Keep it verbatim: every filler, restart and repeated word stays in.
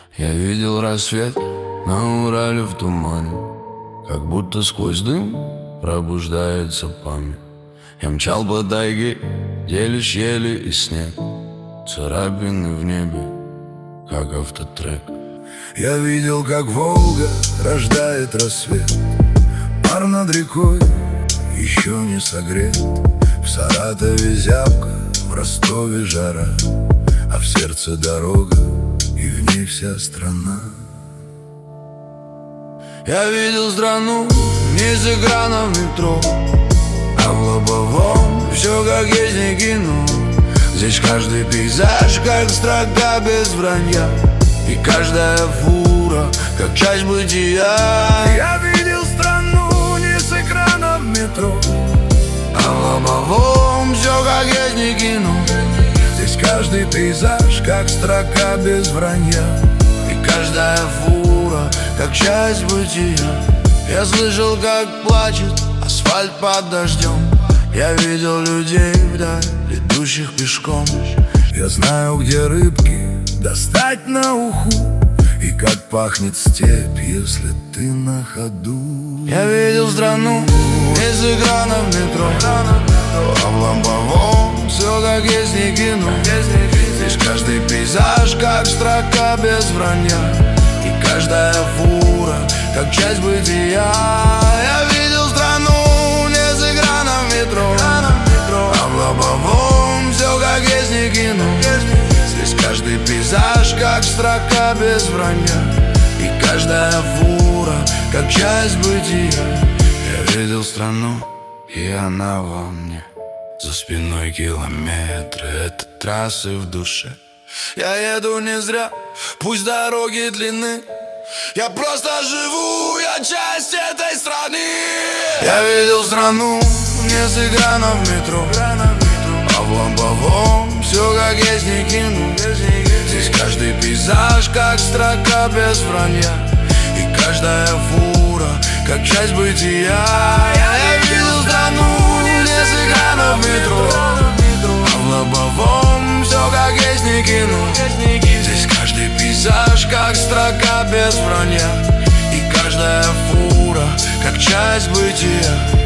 Я видел рассвет на Урале в тумане, как будто сквозь дым пробуждается память. Я мчал по тайге, где лишь ели и снег, царапины в небе, как автотрек. Я видел, как Волга рождает рассвет, пар над рекой еще не согрет. В Саратове зябко, в Ростове жара, а в сердце дорога, и в ней вся страна. Я видел страну не с экрана в метро, а в Лобовом все как есть, не кино. Здесь каждый пейзаж как строка без вранья, и каждая фура как часть бытия. Я видел страну не с экрана в метро, а в Лобовом все как есть, не кино. Здесь каждый пейзаж как строка без вранья, и каждая фура как часть бытия. Я слышал, как плачет асфальт под дождем. Я видел людей вдаль, идущих пешком. Я знаю, где рыбки достать на уху, и как пахнет степь, если ты на ходу. Я видел страну не с экрана в метро, а в Лобовом все как есть, не кино. Здесь каждый пейзаж как строка без вранья, и каждая фура как часть бытия. Я видел страну не с экрана в метро, а в Лобовом все как есть, не кино. Здесь каждый пейзаж как строка без вранья, и каждая фура как часть бытия. Я видел страну, и она во мне. За спиной километры, это трассы в душе. Я еду не зря, пусть дороги длинны, я просто живу, я часть этой страны. Я видел страну не с экрана в метро, а в Лобовом все как есть, не кино. Здесь каждый пейзаж как строка без вранья, и каждая фура как часть бытия. Я видел страну не с экрана в метро, а в Лобовом все как есть, не кино. Здесь каждый пейзаж как строка без вранья, и каждая фура как часть бытия.